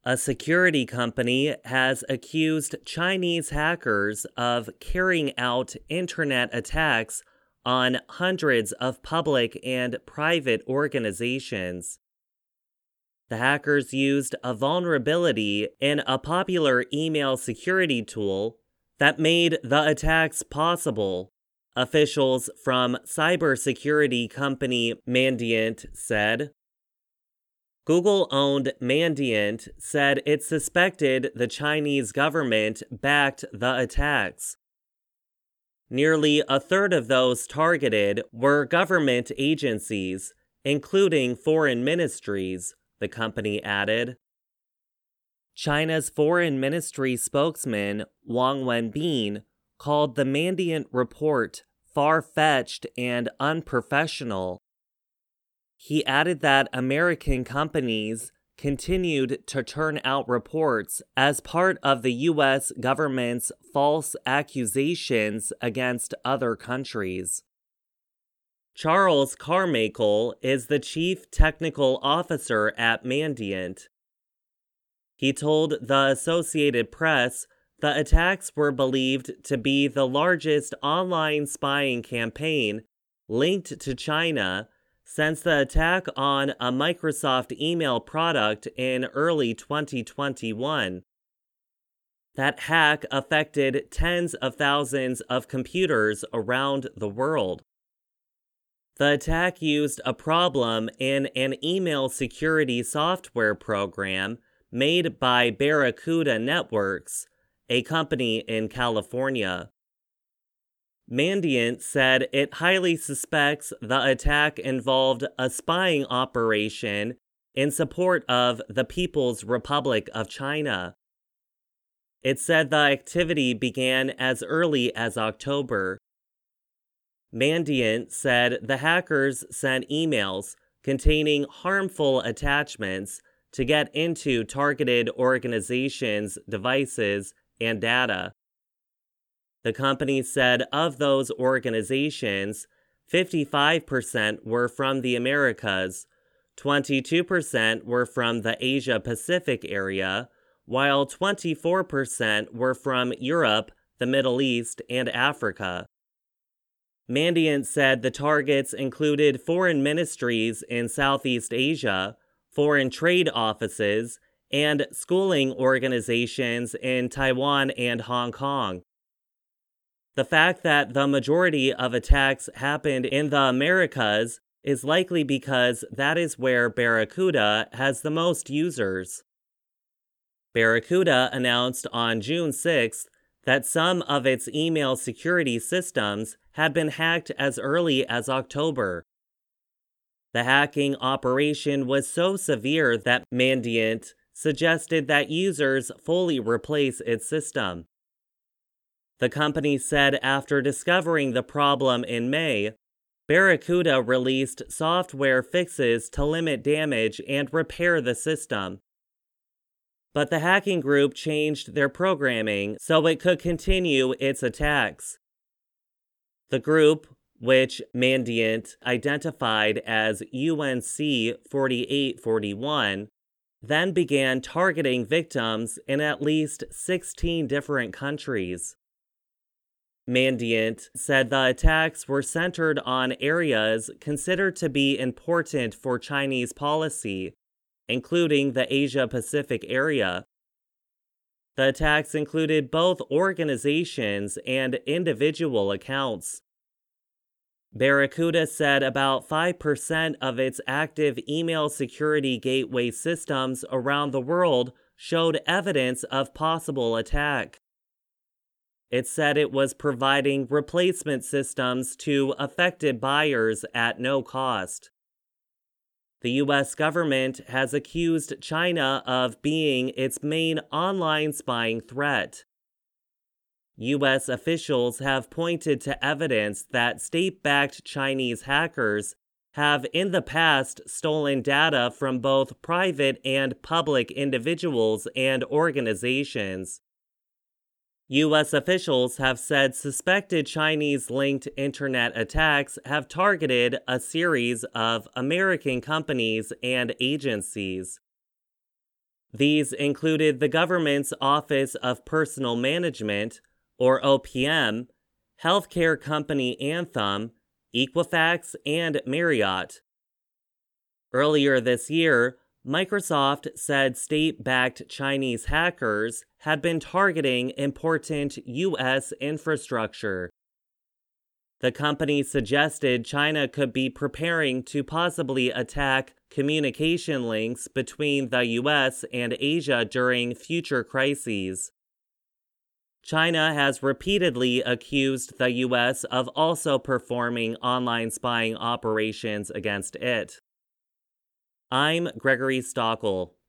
A security company has accused Chinese hackers of carrying out internet attacks on hundreds of public and private organizations. The hackers used a vulnerability in a popular email security tool that made the attacks possible, officials from cybersecurity company Mandiant said. Google-owned Mandiant said it suspected the Chinese government backed the attacks. Nearly a third of those targeted were government agencies, including foreign ministries, the company added. China's foreign ministry spokesman Wang Wenbin called the Mandiant report far-fetched and unprofessional. He added that American companies continued to turn out reports as part of the U.S. government's false accusations against other countries. Charles Carmichael is the chief technical officer at Mandiant. He told the Associated Press the attacks were believed to be the largest online spying campaign linked to China since the attack on a Microsoft email product in early 2021. That hack affected tens of thousands of computers around the world. The attack used a problem in an email security software program made by Barracuda Networks, a company in California. Mandiant said it highly suspects the attack involved a spying operation in support of the People's Republic of China. It said the activity began as early as October. Mandiant said the hackers sent emails containing harmful attachments to get into targeted organizations' devices and data. The company said of those organizations, 55% were from the Americas, 22% were from the Asia-Pacific area, while 24% were from Europe, the Middle East, and Africa. Mandiant said the targets included foreign ministries in Southeast Asia, foreign trade offices, and schooling organizations in Taiwan and Hong Kong. The fact that the majority of attacks happened in the Americas is likely because that is where Barracuda has the most users. Barracuda announced on June 6th that some of its email security systems had been hacked as early as October. The hacking operation was so severe that Mandiant suggested that users fully replace its system. The company said after discovering the problem in May, Barracuda released software fixes to limit damage and repair the system. But the hacking group changed their programming so it could continue its attacks. The group, which Mandiant identified as UNC 4841, then began targeting victims in at least 16 different countries. Mandiant said the attacks were centered on areas considered to be important for Chinese policy, including the Asia-Pacific area. The attacks included both organizations and individual accounts. Barracuda said about 5% of its active email security gateway systems around the world showed evidence of possible attack. It said it was providing replacement systems to affected buyers at no cost. The U.S. government has accused China of being its main online spying threat. U.S. officials have pointed to evidence that state-backed Chinese hackers have in the past stolen data from both private and public individuals and organizations. U.S. officials have said suspected Chinese-linked internet attacks have targeted a series of American companies and agencies. These included the government's Office of Personnel Management, or OPM, healthcare company Anthem, Equifax, and Marriott. Earlier this year, Microsoft said state-backed Chinese hackers had been targeting important U.S. infrastructure. The company suggested China could be preparing to possibly attack communication links between the U.S. and Asia during future crises. China has repeatedly accused the U.S. of also performing online spying operations against it. I'm Gregory Stockel.